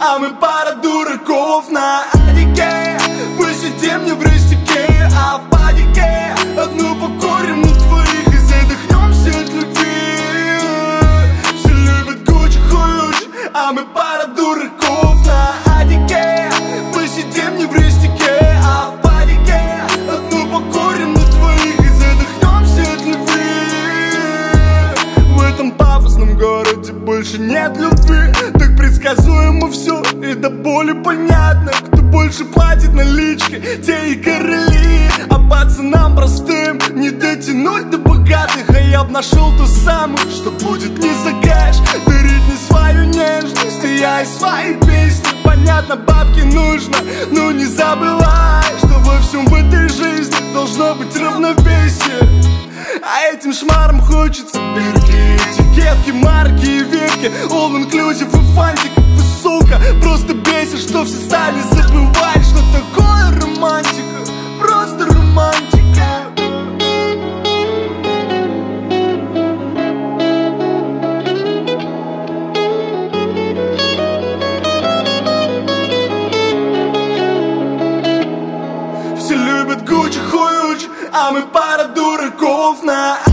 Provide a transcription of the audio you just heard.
а мы пара дураков на Адике. Посидим не в рестике, а в падике. Одну покурим на двоих и задохнемся от любви. Все любят Гуччи, хуючи, а мы пара дураков на Адике. Посидим не в рестике, а в падике. Одну покурим на двоих и задохнемся от любви. В этом пафосном городе больше нет любви. Так предсказуемо все и до боли понятно. Кто больше платит наличкой, те и короли. А пацанам простым не дотянуть до богатых. А я б нашел ту самую, что будет не за кэш. Дарить мне свою нежность, и я и свои песни. Понятно, бабки нужно, но не забывай, что во всем в этой жизни должно быть равновесие. А этим шмарам хочется бирки, этикетки, марки и веки. All inclusive и фантик, вы, сука, просто бесит, что все стали забывать, что такое романтика, просто романтика. Все любят Гуччи, хуючи, а мы пара дураков на